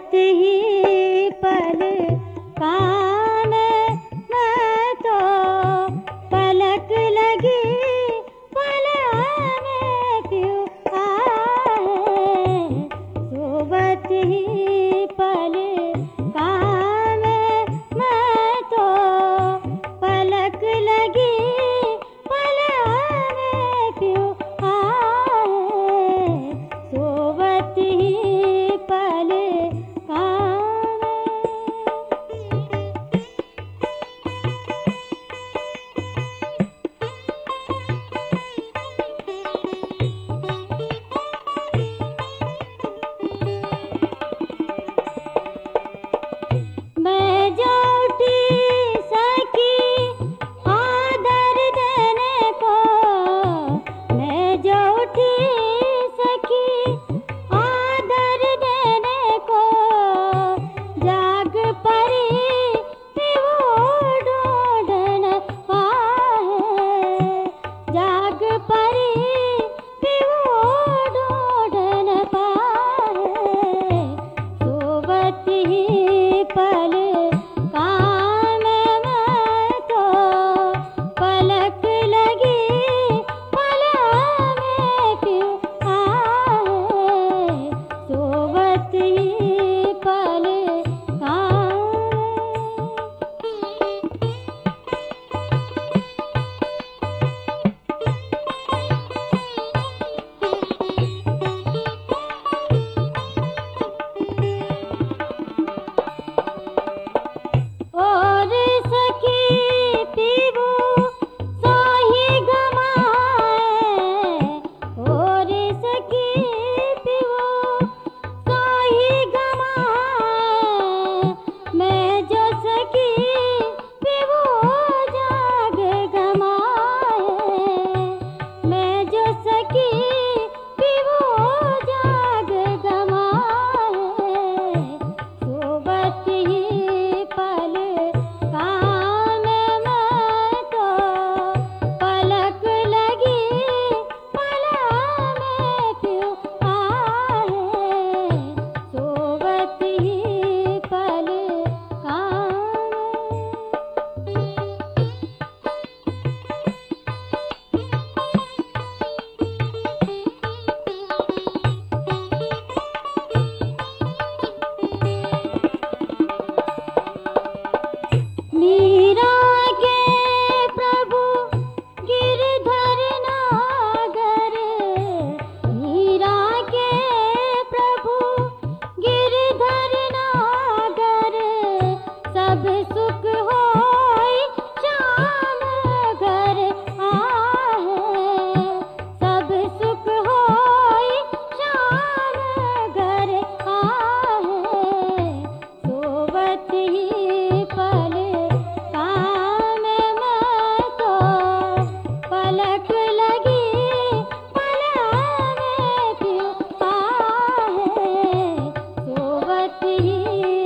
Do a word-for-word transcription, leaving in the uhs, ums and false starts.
सोवत ही पल काम मैं तो पलक लगी पल में क्यों आए। सोवत ही पल काम मैं तो पलक लगी पल में क्यों आए। सोवत ही पल काम मैं जो उठी सकी आदर देने को। मैं जो उठी सकी आदर देने को। जाग पड़ी भी वो ढूंढ न पाए। जाग पड़ी भी वो ढूंढ न पाए। सोवत ही पल काम मैं तो पलक लगी पल में क्यों आए। सोवत ही पल काम और सखी पीबू साही गमाए। और सखी पीबू साही गमाए। मैं जो सखी पीबू जाग गमाए। मैं जो सखी पीबू जाग गमाए। सोवत ही पल काम मैं तो पलक लगी पल में क्यों आए। सोवत ही पल काम मीरा के प्रभु गिरधर नागर। मीरा के प्रभु गिरधर नागर। सब सुख होय श्याम घर आए। सब सुख होय श्याम घर आए। सोवत ही पल काम मैं तो पलक लगी पल में क्यों आए। सोवत ही